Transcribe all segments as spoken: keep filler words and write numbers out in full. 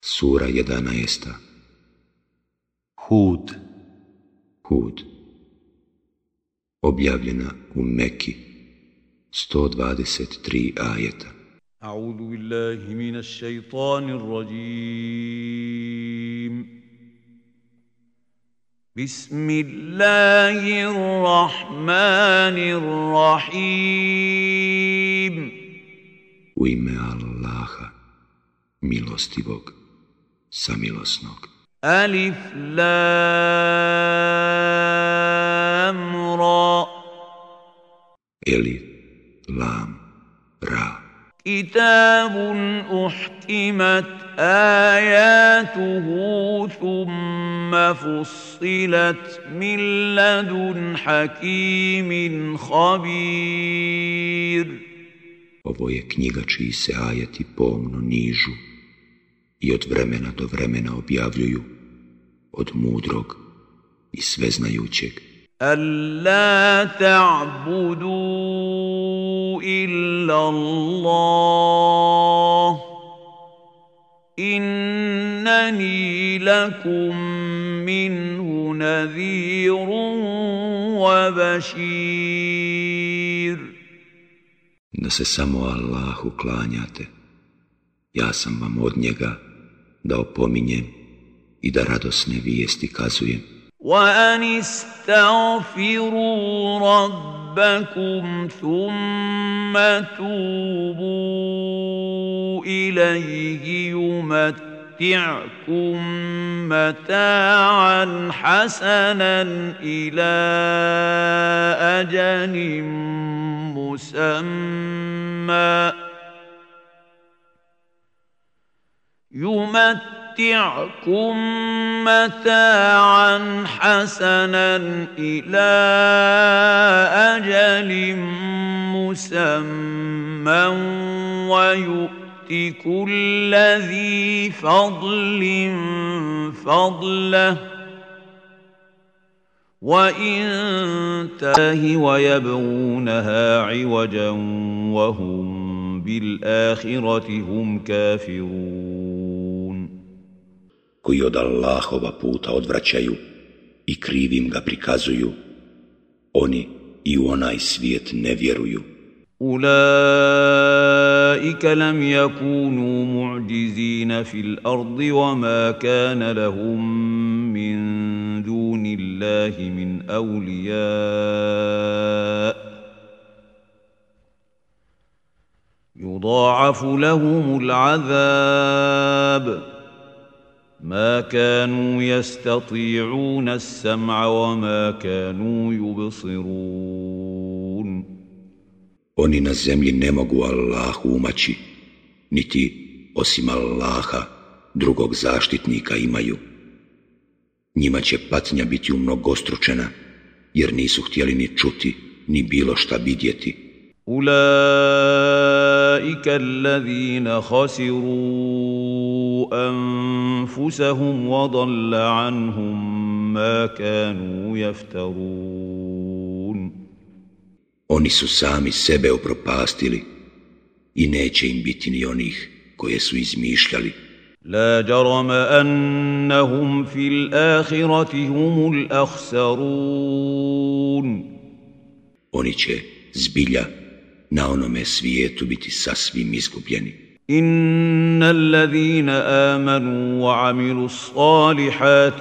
Sura jedanaesta. Hud. Hud. Objavljena u Meki. sto dvadeset tri ajeta. A'udhu billahi minash shaitanir rajim. Bismillahirrahmanirrahim. U ime Allaha, milostivog, samilosnog. Alif lam ra. Elif, lam, ra. Kitabun uhkimat ayatuhu thumma fussilat min ladun hakimin khabir. Ovo je knjiga čiji se ajati pomno nižu i od vremena do vremena objavljuju od mudrog i sveznajućeg. Alla ta'budu illa Allah, innani lakum minhu nadhirun wa bashir. Da se samo Allahu klanjate, ja sam vam od njega da opominjem i da radosne vijesti kazujem. وَأَنِ اسْتَغْفِرُوا رَبَّكُمْ ثُمَّ تُوبُوا إِلَيْهِ يُمَتِّعْكُم مَّتَاعًا حَسَنًا إِلَىٰ أَجَلٍ مُّسَمًّى يُمَتِّعْكُم متاعا حسنا إلى أجل مسمى ويؤت كل ذي فضل فضله وإن تاه ويبغونها عوجا وهم بالآخرة هم كافرون. Koji od Allahova puta odvraćaju i krivim ga prikazuju, oni i u onaj svijet ne vjeruju. Ulaika lam yakunu mu'jizina fil ardi wa ma kana lahum min dunillahi min awliya. Yudha'afu lahumul azab. ما كانوا يستطيعون السمع وما كانوا يبصرون. Oni na zemlji ne mogu Allahu umaći, niti osim Allaha drugog zaštitnika imaju. Njima će patnja biti umnogostručena, jer nisu htjeli ni čuti, ni bilo šta vidjeti. Ulaika allazina khasiru أنفسهم وضل عنهم ما كانوا يفترون. Oni su sami sebe upropastili i neće im biti ni onih koje su izmišljali. لا جرم أنهم في الآخرة هم الأخسرون. Oni će zbilja na onome svijetu biti sasvim izgubljeni. إن الذين آمنوا وعملوا الصالحات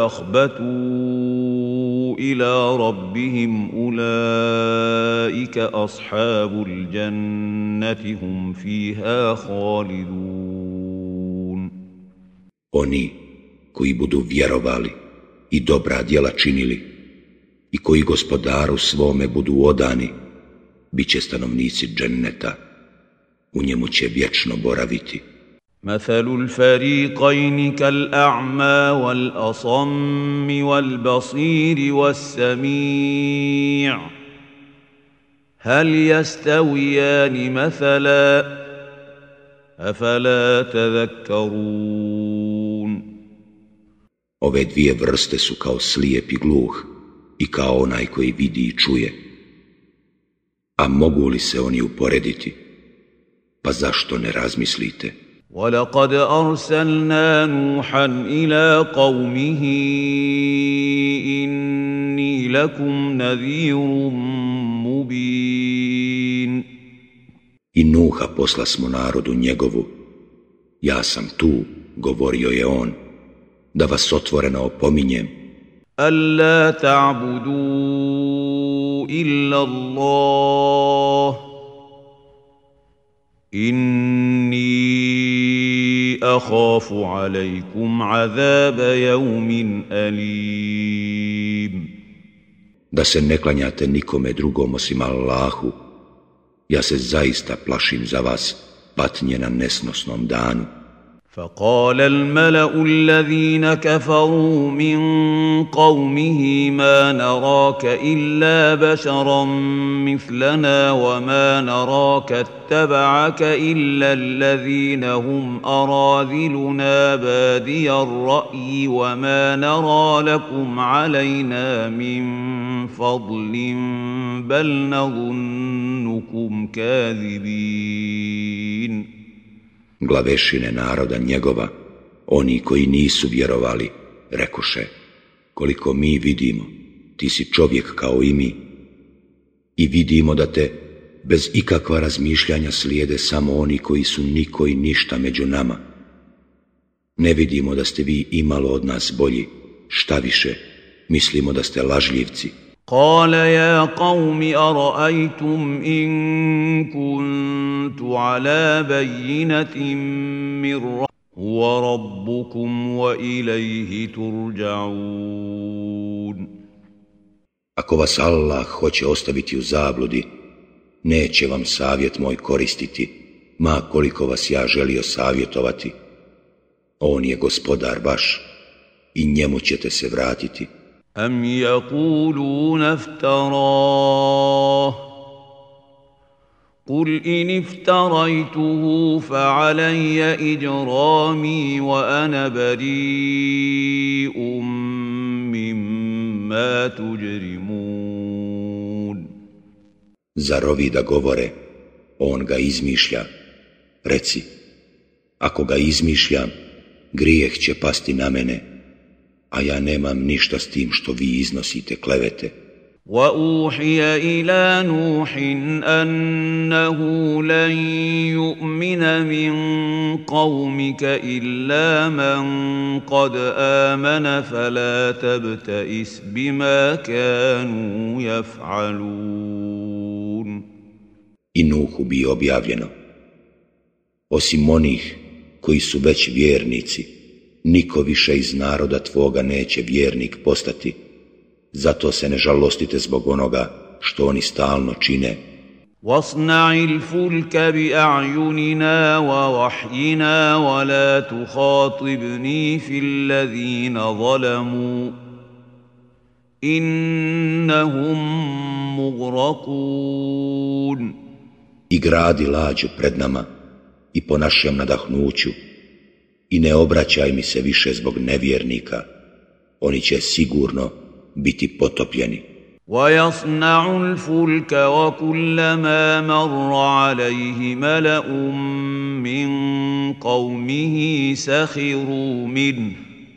وأخبتوا إلى ربهم أولئك أصحاب الجنة هم فيها خالدون. Oni koji budu vjerovali i dobra djela činili i koji gospodaru svome budu odani, bit će stanovnici dženneta. U njemu će vječno boraviti. Mathalu l-fariqajni kal-a'ma wal-asammi wal-basiri was-sami' hal yastavijani mathala afala tadhakkarun. Ove dvije vrste su kao slijep i gluh i kao onaj koji vidi i čuje. A mogu li se oni uporediti? Pa zašto ne razmislite? وَلَقَدْ أَرْسَلْنَا نُوحًا إِلَى قَوْمِهِ إِنِّي لَكُمْ نَذِيرٌ مُبِينٌ. I Nuha posla smo narodu njegovu. Ja sam tu, govorio je on, da vas otvoreno opominjem. أَلَّا تَعْبُدُوا إِلَّا اللَّهَ إِنِّي أَخَافُ عَلَيْكُمْ عَذَابَ يَوْمٍ أَلِيمٍ. Da se ne klanjate nikome drugom osim Allahu, ja se zaista plašim za vas patnje na nesnosnom danu. فقال الملأ الذين كفروا من قومه ما نراك إلا بشرا مثلنا وما نراك اتبعك إلا الذين هم أراذلنا بادي الرأي وما نرى لكم علينا من فضل بل نظنكم كاذبين. Glavešine naroda njegova, oni koji nisu vjerovali, rekoše, koliko mi vidimo, ti si čovjek kao i mi, i vidimo da te bez ikakva razmišljanja slijede samo oni koji su niko i ništa među nama. Ne vidimo da ste vi imalo od nas bolji, šta više, mislimo da ste lažljivci. قال يا قوم أرأيتم إن كنت على بينة من ربكم هو ربكم وإليه ترجعون. Ako vas Allah hoće ostaviti u zabludi, neće vam savjet moj koristiti, ma koliko vas ja želio savjetovati. On je gospodar vaš i njemu ćete se vratiti. أَمْ يَقُولُونَ افْتَرَاهُ قُلْ إِنِ افْتَرَيْتُهُ فَعَلَيَّ إِجْرَامِي وَأَنَا بَرِيءٌ مِّمَّا تُجْرِمُونَ. Zar ovi da govore, on ga izmišlja? Reci, ako ga izmišljam, grijeh će pasti na mene, a ja nemam ništa s tim što vi iznosite klevete. وَأُوحِيَ إِلَى نُوحٍ أَنَّهُ لَن يُؤْمِنَ مِن قَوْمِكَ إِلَّا مَن قَدْ آمَنَ فَلَا تَبْتَئِسْ بِمَا كَانُوا يَفْعَلُونَ. I Nuhu bi objavljeno, osim onih koji su već vjernici, niko više iz naroda tvoga neće vjernik postati, zato se ne žalostite zbog onoga što oni stalno čine. وَاصْنَعِ الْفُلْكَ بِأَعْيُنِنَا وَوَحْيِنَا وَلَا تُخَاطِبْنِي فِي الَّذِينَ ظَلَمُوا إِنَّهُمْ مُغْرَقُونَ. I gradi lađu pred nama i po našem nadahnuću, i ne obraćaj mi se više zbog nevjernika, oni će sigurno biti potopljeni. وَيَصْنَعُ الْفُلْكَ وَكُلَّمَا مَرَّ عَلَيْهِ مَلَأٌ مِّن قَوْمِهِ سَخِرُوا مِنْهُ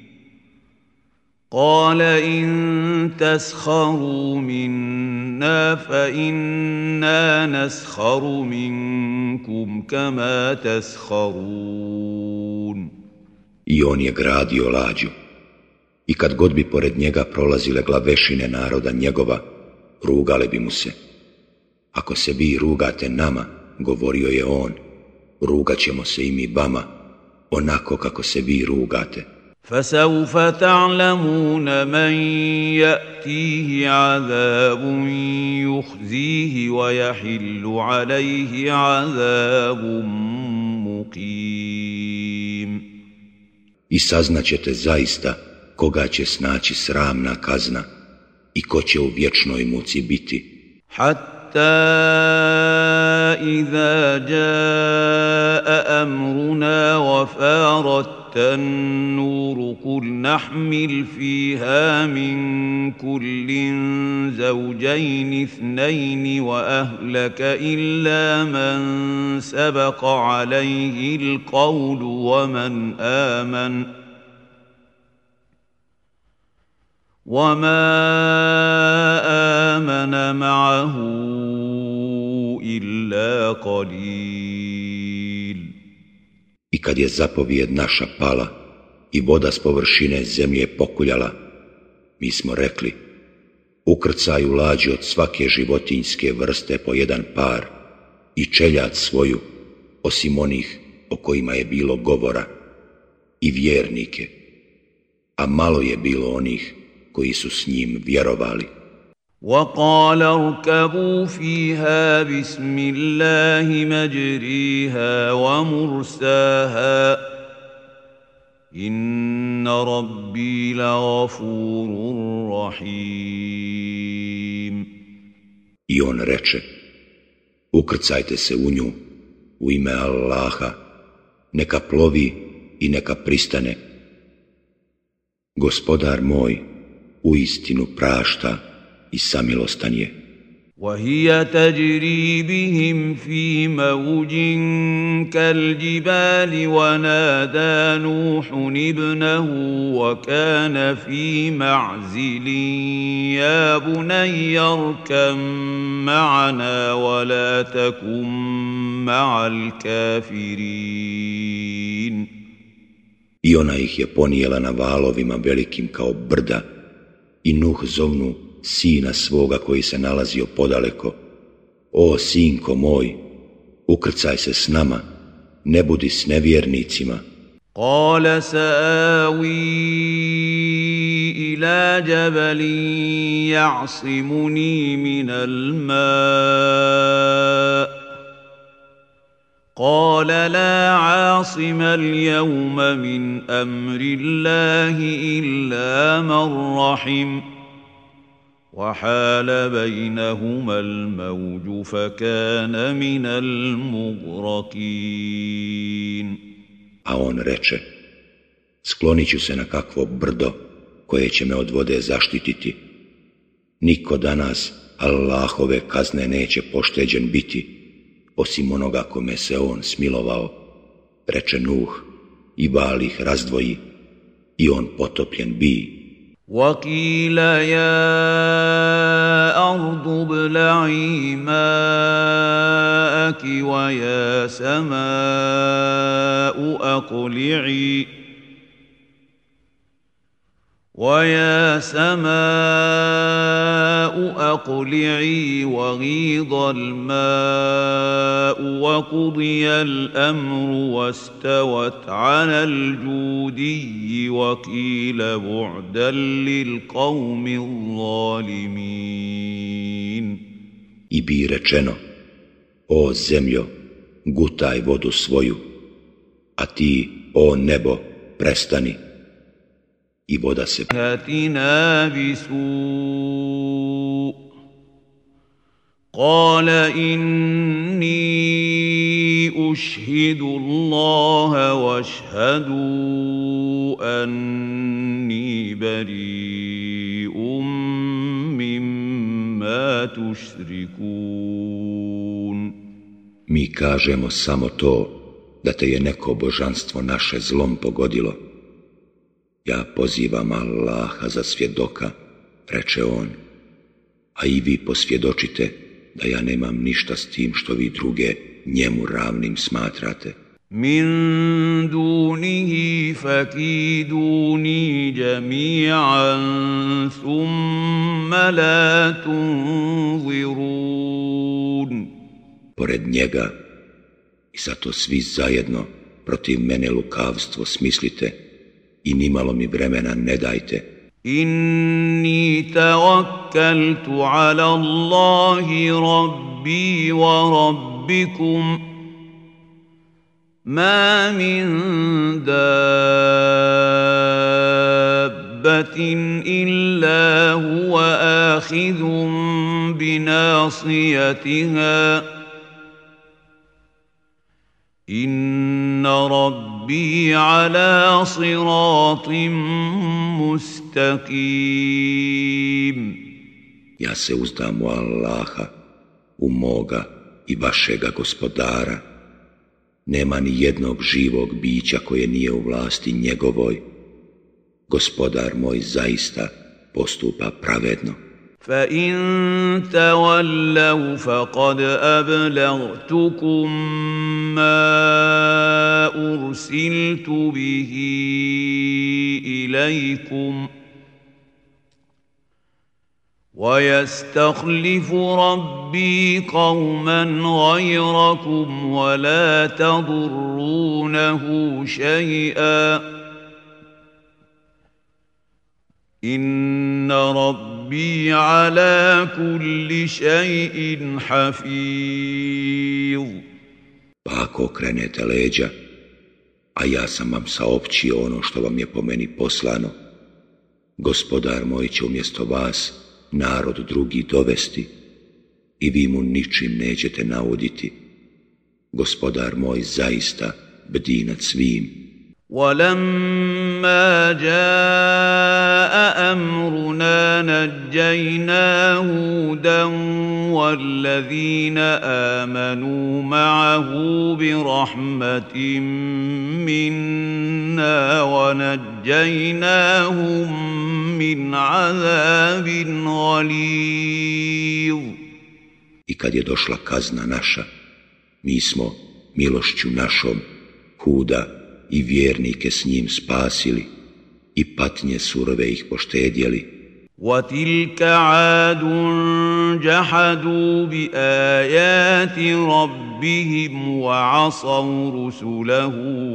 قَالَ إِن تَسْخَرُوا مِنَّا فَإِنَّا نَسْخَرُ مِنكُمْ كَمَا تَسْخَرُونَ. I on je gradio lađu, i kad god bi pored njega prolazile glavešine naroda njegova, rugale bi mu se. Ako se vi rugate nama, govorio je on, rugat ćemo se i mi vama, onako kako se vi rugate. فَسَوْفَ تَعْلَمُونَ مَنْ يَأْتِيهِ عَذَابٌ يُخْزِيهِ وَيَحِلُّ عَلَيْهِ عَذَابٌ مُقِيمٌ. I saznaćete zaista koga će snaći sramna kazna i ko će u vječnoj muci biti. حَتَّى إِذَا جَاءَ أَمْرُنَا وَفَارَتْ التنور قل نحمل فيها من كل زوجين اثنين وأهلك إلا من سبق عليه القول ومن آمن وما آمن معه إلا قليل. I kad je zapovijed naša pala i voda s površine zemlje pokuljala, mi smo rekli, ukrcaj u lađi od svake životinjske vrste po jedan par i čeljad svoju, osim onih o kojima je bilo govora, i vjernike, a malo je bilo onih koji su s njim vjerovali. وقال اركبوا فيها بسم الله مجريها ومرساها إن ربي لغفور رحيم. I on reče, ukrcajte se u nju u ime Allaha, neka plovi i neka pristane. Gospodar moj uistinu prašta i samilostan je. وهي تجري بهم في موج كالجبال ونادى نوح ابنه وكان في معزل يا بني اركب معنا ولا تكن مع الكافرين. I ona ih je ponijela na valovima velikim kao brda i Nuh zovnu sina svoga koji se nalazio podaleko. O sinko moj, ukrcaj se s nama, ne budi s nevjernicima. قال سآوي إلى جبل يعصمني من الماء قال لا عاصم اليوم من أمر الله إلا من رحم وحال بينهما الموج فكان من المغرقين. A on reče, sklonit ću se na kakvo brdo koje će me od vode zaštititi. Niko danas Allahove kazne neće pošteđen biti, osim onoga kome se on smilovao. Reče Nuh, i val ih razdvoji, i on potopljen bi. وقيل يا أرض ابلعي ماءك ويا سماء أقلعي ويا سماء أقلعي وغيض الماء وقضي الأمر واستوت على الجودي وقيل بعدا للقوم الظالمين. I bi rečeno, o zemljo, gutaj vodu svoju, a ti, o nebo, prestani. I voda se هاتنا بسوء قال إني أشهد الله واشهدوا أني بريء مما تشركون. Mi kažemo samo to da te je neko božanstvo naše zlom pogodilo. Ja pozivam Allaha za svjedoka, reče on, a i vi posvjedočite da ja nemam ništa s tim što vi druge njemu ravnim smatrate. Min dunihi fakiduni jami'an thumma la tunzirun. Pored njega, i zato svi zajedno protiv mene lukavstvo smislite, i nimalo mi vremena ne dajte. Inni tawakkaltu ala Allahi rabbi wa rabbikum ma min dabbatin illa huwa akhidhun binasiyatiha inna rabbi ربي على صراط مستقيم. Ja se uzdam u Allaha, u moga i vašega gospodara. Nema ni jednog živog bića koje nije u vlasti njegovoj. Gospodar moj zaista postupa pravedno. فَإِن تَوَلَّوْا فَقَدْ أَبْلَغْتُكُم مَّا أُرْسِلْتُ بِهِ إِلَيْكُمْ وَيَسْتَخْلِفُ رَبِّي قَوْمًا غَيْرَكُمْ وَلَا تَضُرُّونَهُ شَيْئًا إِنَّ رَبِّي عَلَى كُلِّ شَيْءٍ حَفِيظٌ. Pa ako okrenete leđa, a ja sam vam saopćio ono što vam je po meni poslano, gospodar moj će umjesto vas narod drugi dovesti i vi mu ničim nećete nauditi. Gospodar moj zaista bdi nad svim. وَلَمَّا جَاءَ أَمْرُنَا نَجَّيْنَا هُودًا وَالَّذِينَ آمَنُوا مَعَهُ بِرَحْمَةٍ مِّنَّا وَنَجَّيْنَاهُم مِّنْ عَذَابٍ غَلِيظٍ. I kad je došla kazna naša, mi smo milošću našom Huda i vjernike s njim spasili i patnje surove ih poštedjeli. وَتِلْكَ عَادٌ جَحَدُوا بِآيَاتِ رَبِّهِمْ وَعَصَوْا رُسُلَهُ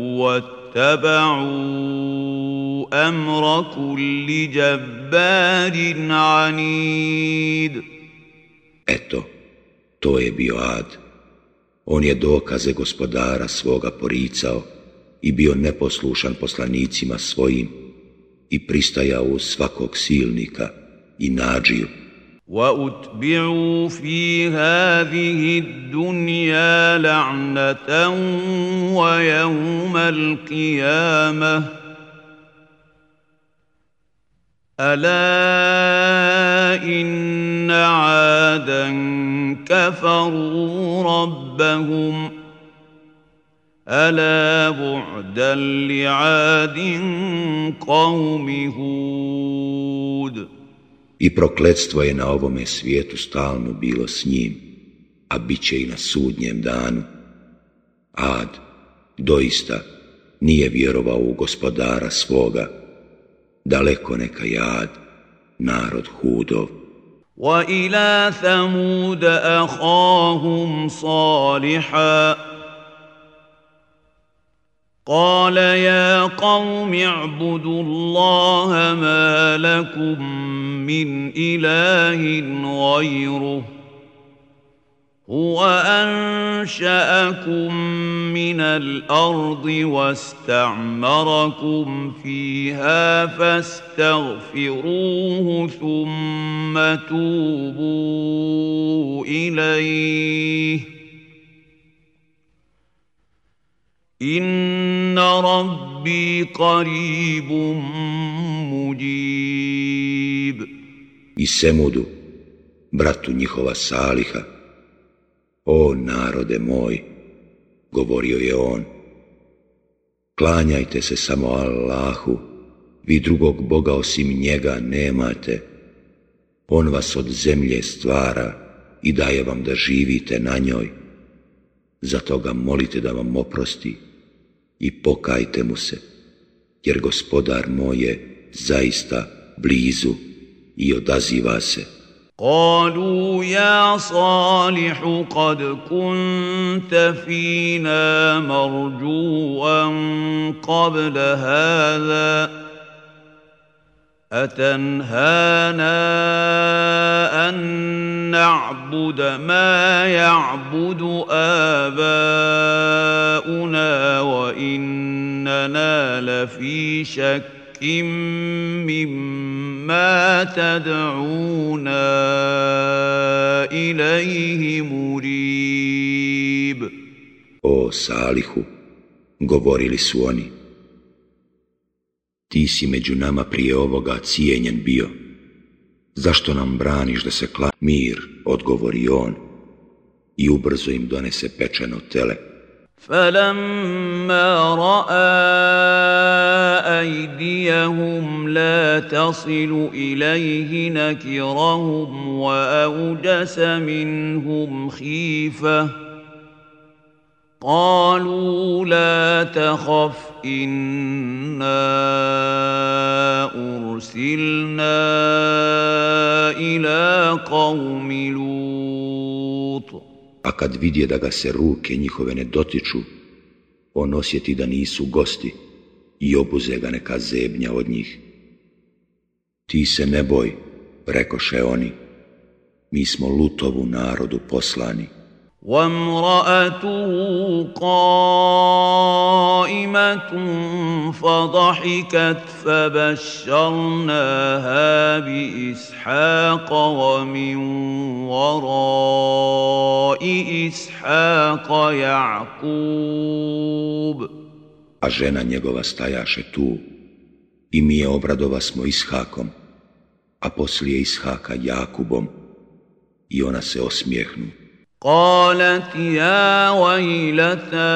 وَاتَّبَعُوا أَمْرَ كُلِّ جَبَّارٍ عَنِيدٍ. Eto, to je bio Ad. On je dokaze gospodara svoga poricao i bio neposlušan poslanicima svojim i pristajao uz svakog silnika i nadžiju. وَأُتْبِعُوا فِي هَذِهِ الدُّنْيَا لَعْنَةً وَيَوْمَ الْقِيَامَةِ أَلَا إِنَّ عَادًا كَفَرُوا رَبَّهُمْ أَلَا بُعْدًا لِعَادٍ قَوْمِ هُودٍ. I prokletstvo je na ovome svijetu stalno bilo s njim, a bit će i na sudnjem danu. Ad doista nije vjerovao u gospodara svoga, daleko neka je Ad, narod Hudov. وَإِلَى ثَمُودَ أَخَاهُمْ صَالِحًا قال يا قوم اعبدوا الله ما لكم من إله غيره هو أنشأكم من الأرض واستعمركم فيها فاستغفروه ثم توبوا إليه Inna rabbi qaribun mujib. I Semudu, bratu njihova Saliha, o narode moj, govorio je on, klanjajte se samo Allahu, vi drugog Boga osim njega nemate. On vas od zemlje stvara i daje vam da živite na njoj. Zato ga molite da vam oprosti i pokajte mu se, jer gospodar moj je zaista blizu i odaziva se. قالوا يا صالح قد كنت فينا مرجوا قبل هذا أتنهانا أن نعبد ما يعبد آباؤنا وإننا لفي شك مما تدعونا إليه مريب. O Salihu, govorili su oni, Ti si među nama prije ovoga cijenjen bio. Zašto nam braniš da se kla... Mir, odgovori on, i ubrzo im donese pečeno tele. فَلَمَّا رَأَى أَيْدِيَهُمْ لَا تَصِلُ إِلَيْهِ نَكِرَهُمْ وَأَوْجَسَ مِنْهُمْ خِيفَةً قَالُوا لَا تَخَفْ إِنَّا أُرْسِلْنَا إِلَى قَوْمِ لُوطٍ. A kad vidje da ga se ruke njihove ne dotiču, on osjeti da nisu gosti i obuze ga neka zebnja od njih. Ti se ne boj, rekoše oni, mi smo Lutovu narodu poslani. وَامْرَأَتُهُ قَائِمَةٌ فَضَحِكَتْ فَبَشَّرْنَاهَا بِإِسْحَاقَ وَمِنْ وَرَاءِ إِسْحَاقَ يَعْقُوبَ. A žena njegova stajaše tu, i mi je obradovasmo Ishakom, a poslije Ishaka Jakubom, i ona se osmijehnu. قالت يا ويلتى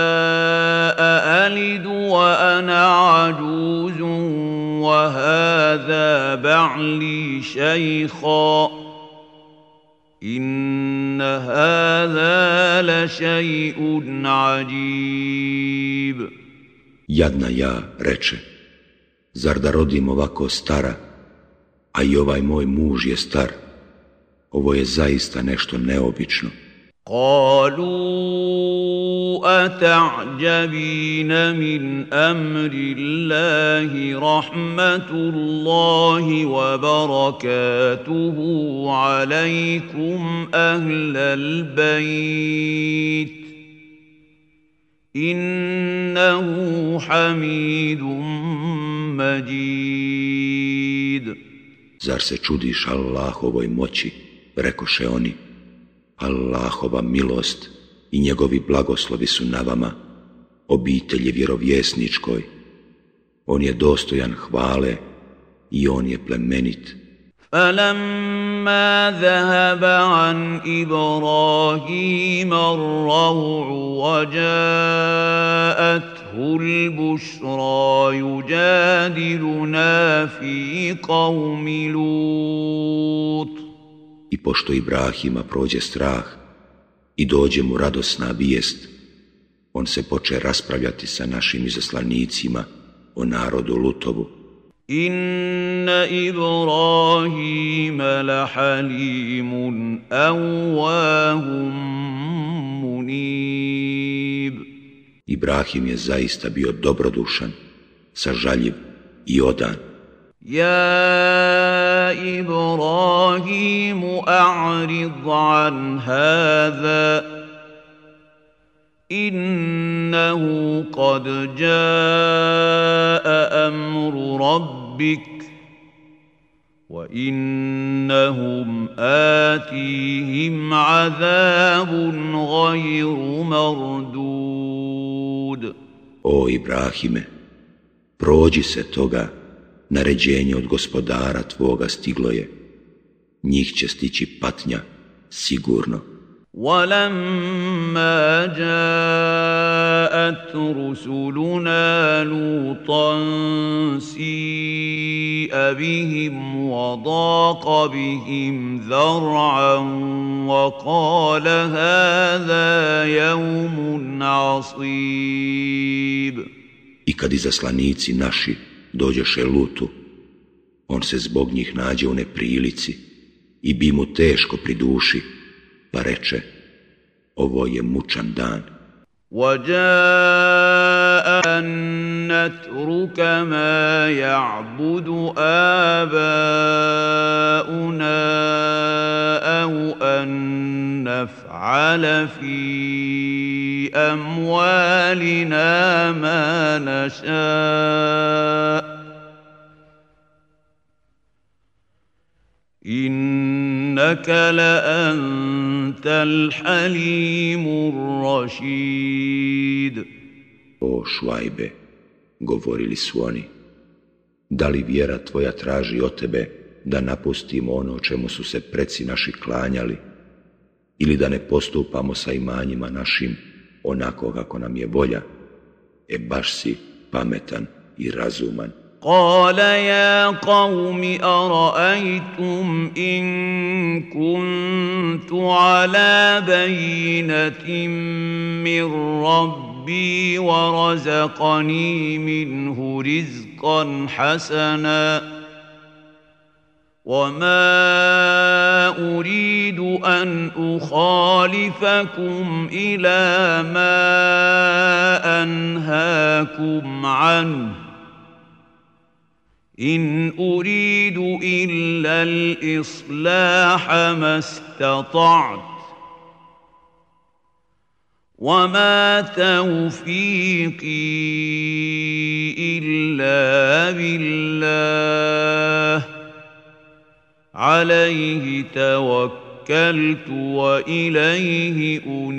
أألد وأنا عجوز وهذا بعلي شيخا إن هذا لشيء عجيب. Jadna ja, reče, zar da rodim ovako stara, a i ovaj moj muž je star. Ovo je zaista nešto neobično. قالوا أتعجبين من أمر الله رحمة الله وبركاته عليكم أهل البيت إنه حميد مجيد. Zar se čudiš Allahovoj moći, rekoše oni, Allahova milost i njegovi blagoslovi su na vama, obitelji vjerovjesničkoj. On je dostojan hvale i on je plemenit. فَلَمَّا ذَهَبَ عَنْ إِبْرَاهِيمَ الرَّوْعُ وَجَاءَتْهُ الْبُشْرَى يُجَادِلُنَا فِي قَوْمِ لُوطٍ. I pošto Ibrahima prođe strah i dođe mu radosna vijest, on se poče raspravljati sa našim izaslanicima o narodu Lutovu. Inna Ibrahima lahalimun awwahum munib. Ibrahim je zaista bio dobrodušan, sažaljiv i odan. يا إبراهيم أعرض عن هذا إنه قد جاء أمر ربك وإنهم آتيهم عذاب غير مردود. O Ibrahime, prođi se toga, naređenje od gospodara tvoga stiglo je. Njih će stići patnja, sigurno. وَلَمَّا جَاءَتْ رُسُلُنَا لُوطًا سِيءَ بِهِمْ وَضَاقَ بِهِمْ ذَرْعًا وَقَالَ هَذَا يَوْمٌ عَصِيبٌ. I kad izaslanici naši dođeše Lutu, on se zbog njih nađe u neprilici i bi mu teško pri duši, pa reče, ovo je mučan dan. وَجَاءَ أَن نَّتْرُكَ مَا يَعْبُدُ آبَاؤُنَا أَوْ أَن نَّفْعَلَ فِي أَمْوَالِنَا مَا نَشَاءُ إِنَّكَ لَأَنْتَ الْحَلِيمُ الرَّشِيدُ. O Švajbe, govorili su oni, Da li vjera tvoja traži od tebe da napustimo ono čemu su se preci naši klanjali, ili da ne postupamo sa imanjima našim onako kako nam je volja? E baš si pametan i razuman. قال يا قوم أرأيتم إن كنت على بينة من ربي ورزقني منه رزقا حسنا وما أريد أن أخالفكم إلى ما أنهاكم عنه إن أريد إلا الإصلاح ما استطعت وما توفيقي إلا بالله عليه توكلت وإليه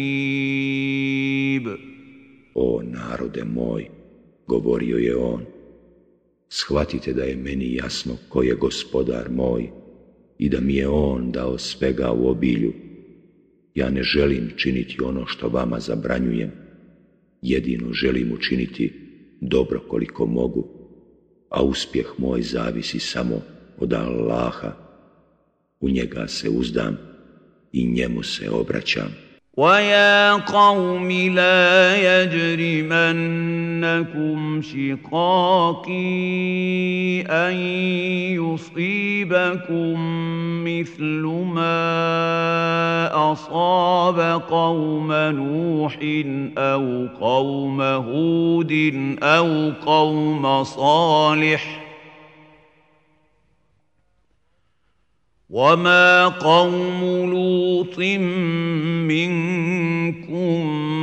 أنيب. O narode moj, govorio je on, shvatite da je meni jasno ko je gospodar moj i da mi je on dao svega u obilju. Ja ne želim činiti ono što vama zabranjujem, jedino želim učiniti dobro koliko mogu, a uspjeh moj zavisi samo od Allaha. U njega se uzdam i njemu se obraćam. وَيَا قَوْمِ لَا يَجْرِمَنَّكُمْ شِقَاقِي أَن يُصِيبَكُم مِّثْلُ مَا أَصَابَ قَوْمَ نُوحٍ أَوْ قَوْمَ هُودٍ أَوْ قَوْمَ صَالِحٍ وَمَا قَوْمُ لُوطٍ مِّنكُمْ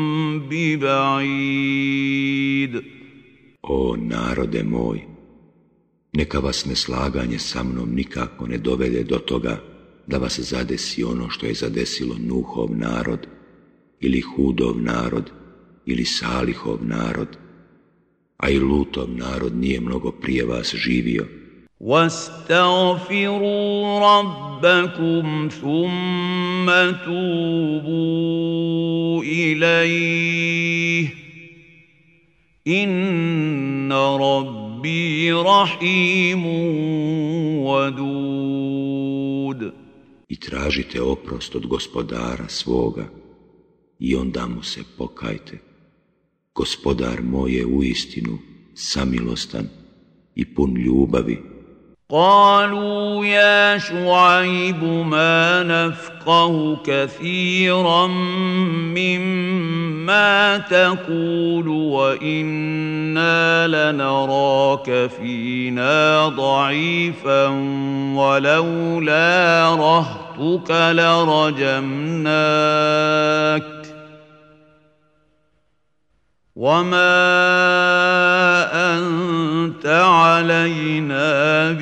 بِبَعِيدٍ. O narode moj, neka vas neslaganje sa mnom nikako ne dovede do toga da vas zadesi ono što je zadesilo Nuhov narod, ili Hudov narod, ili Salihov narod, a i Lutov narod nije mnogo prije vas živio. واستغفروا ربكم ثم توبوا إليه إن ربي رحيم ودود. I tražite oprost od gospodara svoga i onda mu se pokajte. Gospodar moj je uistinu samilostan i pun ljubavi. قالوا يا شعيب ما نفقه كثيرا مما تقول وإنا لنراك فينا ضعيفا ولولا رهطك لرجمناك وما أنت علينا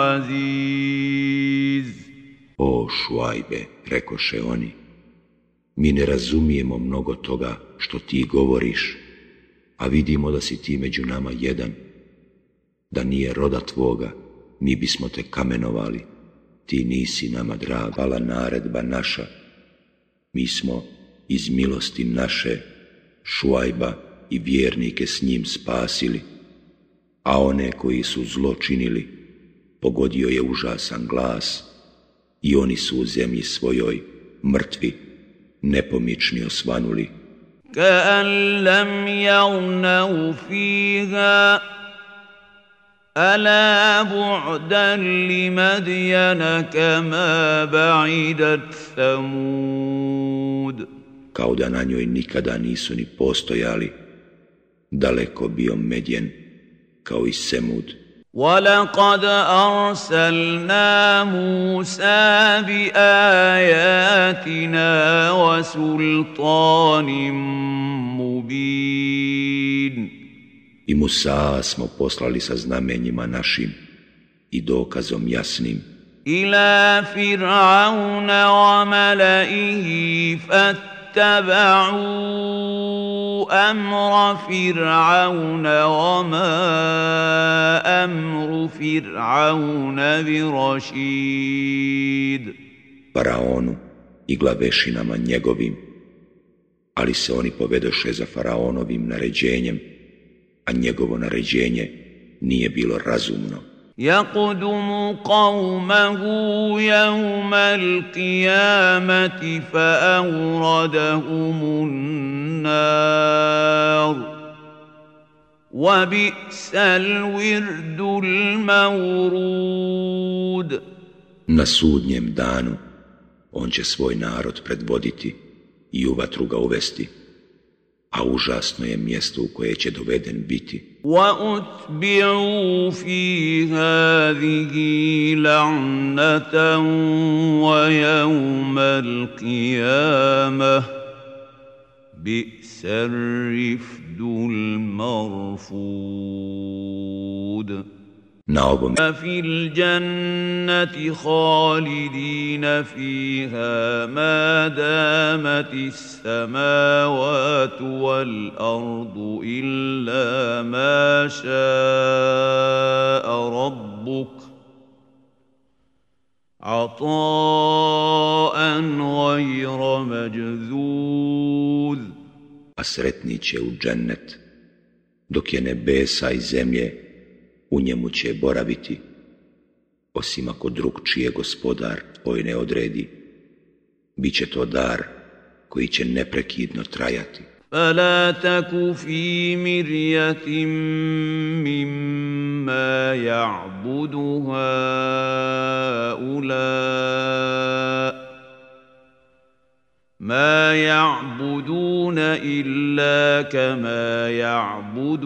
بعزيز. O Šuajbe, rekoše oni, mi ne razumijemo mnogo toga što ti govoriš, a vidimo da si ti među nama jedan. Da nije roda tvoga, mi bismo te kamenovali, ti nisi nama drag. Pala naredba naša, mi smo iz milosti naše Šuajba i vjernike s njim spasili, a one koji su zlo činili pogodio je užasan glas i oni su u zemlji svojoj mrtvi, nepomični osvanuli. كأن لم يغنوا فيها ألا بعدا لمدين كما بعدت ثمود. Kao da na njoj nikada nisu ni postojali, daleko bio Medjen kao i Semud. وَلَقَدْ أَرْسَلْنَا مُوسَى بِآيَاتِنَا وَسُلْطَانٍ مُبِينٍ. I Musa smo poslali sa znamenjima našim i dokazom jasnim. إِلَى فِرْعَوْنَ وَمَلَئِهِ فَاتَّبَعُوا اتبعوا أمر فرعون وما أمر فرعون برشيد. Faraonu i glavešinama njegovim, ali se oni povedoše za faraonovim naređenjem, a njegovo naređenje nije bilo razumno. يقدم قومه يوم القيامة فأوردهم النار وبئس الورد المورود. Na sudnjem danu on će svoj narod predvoditi i u vatru ga uvesti, a užasno je mjesto u koje će doveden biti. وَأُتْبِعُوا فِي هَذِهِ لَعْنَةً وَيَوْمَ الْقِيَامَةِ بِئْسَ الرِّفْدُ الْمَرْفُودُ. Na ovom فِي الْجَنَّةِ خَالِدِينَ فِيهَا مَا دَامَتِ السَّمَاوَاتُ وَالْأَرْضُ إِلَّا مَا شَاءَ رَبُّكَ عَطَاءً غَيْرَ مَجْذُوذٍ. a sretni će u džennet, dok je nebesa i zemlje u njemu će boraviti, osim ako drugčije gospodar tvoj ne odredi. Biće to dar koji će neprekidno trajati. فَلَا تَكُ فِي مِرْيَةٍ مِّمَّا يَعْبُدُ هَؤُلَاءِ مَا يَعْبُدُونَ إِلَّا كَمَا يَعْبُدُ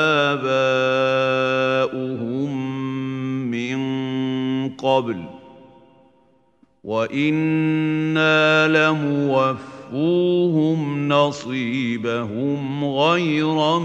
آبَاؤُهُم مِّن قَبْلُ وَإِنَّا لَمُوَفُّوهُمْ نَصِيبَهُمْ غَيْرَ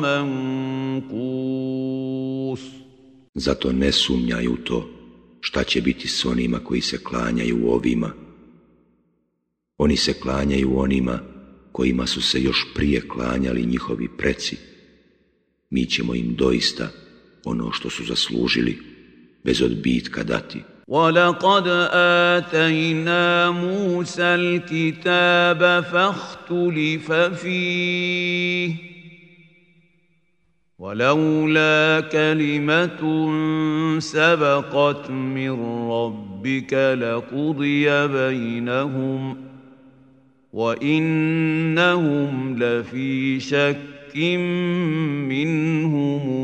مَنقُوصٍ. Zato ne sumnjaj u to šta će biti s onima koji se klanjaju ovima. Oni se klanjaju onima kojima su se još prije klanjali njihovi preci. Mi ćemo im doista ono što su zaslužili bez odbitka dati. وَلَقَدْ آتَيْنَا مُوسَى الْكِتَابَ فَاخْتُلِفَ فِيهِ وَلَوْلَا كَلِمَةٌ سَبَقَتْ مِنْ رَبِّكَ لَقُضِيَ بَيْنَهُمْ وَإِنَّهُمْ لَفِي شَكٍّ مِّنْهُ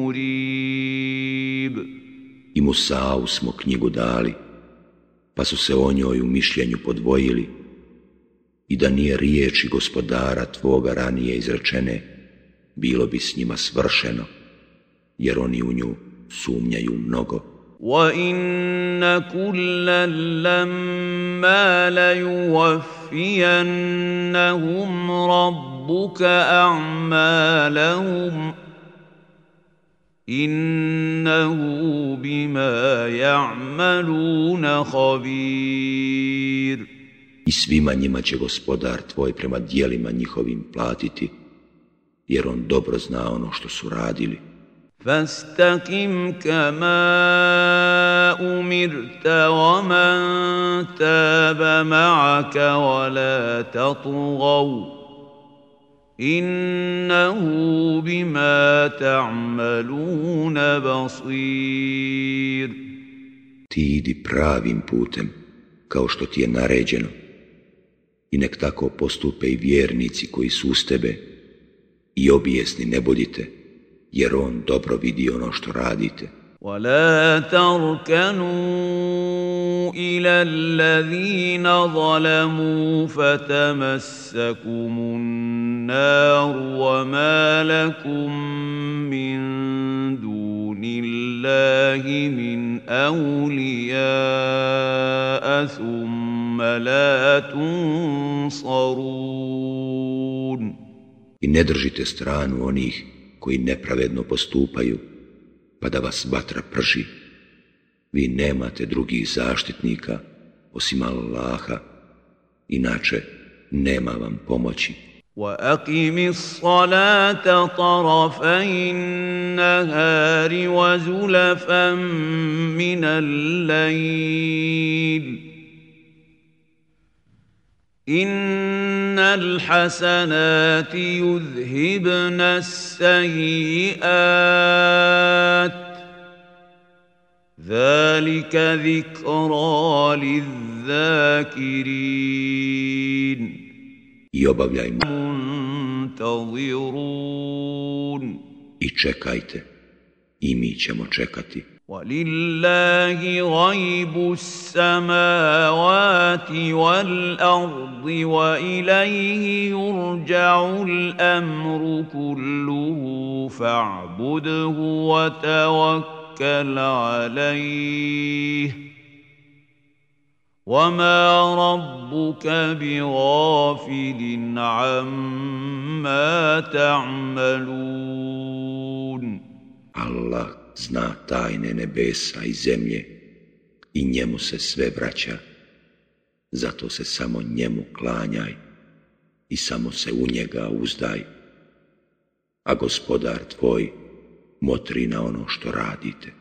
مُرِيبٍ. I Musau smo knjigu dali, pa su se o njoj u mišljenju podvojili, i da nije riječi gospodara tvoga ranije izrečene, bilo bi s njima svršeno, jer oni u nju sumnjaju mnogo. وَإِنَّ كُلًّا لَّمَّا لَيُوَفِّيَنَّهُمْ رَبُّكَ أَعْمَالَهُمْ إِنَّهُ بِمَا يَعْمَلُونَ خَبِيرٌ. I svima njima će gospodar tvoj prema dijelima njihovim platiti, jer on dobro zna ono što su radili. فَاسْتَقِمْ كَمَا أُمِرْتَ وَمَنْ تَابَ مَعَكَ وَلَا تَطْغَوْا إِنَّهُ بِمَا تَعْمَلُونَ بَصِيرٌ. Ti idi pravim putem, kao što ti je naređeno, i nek tako postupe i vjernici koji su uz tebe, i obijesni ne budite, jer on dobro vidi ono što radite. وَلَا تَرْكَنُوا إِلَى الَّذِينَ ظَلَمُوا فَتَمَسَّكُمُ النَّارُ وَمَا لَكُم مِّن دُونِ اللَّهِ مِنْ أَوْلِيَاءَ ثُمَّ لَا تُنصَرُونَ. I ne držite stranu onih koji nepravedno postupaju, pa da vas vatra prži. Vi nemate drugih zaštitnika osim Allaha, inače nema vam pomoći. وَأَقِمِ الصَّلَاةَ طَرَفَيِ النَّهَارِ وَزُلَفًا مِّنَ اللَّيْلِ إِنَّ الْحَسَنَاتِ يُذْهِبْنَ السَّيِّئَاتِ ذَلِكَ ذِكْرَى لِلذَّاكِرِينَ I obavljajmo منتظرون i čekajte, i mi ćemo čekati. وَلِلَّهِ غَيْبُ السَّمَاوَاتِ وَالْأَرْضِ وَإِلَيْهِ يُرْجَعُ الْأَمْرُ كُلُّهُ فَاعْبُدْهُ وَتَوَكَّلْ عَلَيْهِ وَمَا رَبُّكَ بِغَافِلٍ عَمَّا تَعْمَلُونَ Allah zna tajne nebesa i zemlje i njemu se sve vraća. Zato se samo njemu klanjaj i samo se u njega uzdaj. A gospodar tvoj motri na ono što radite.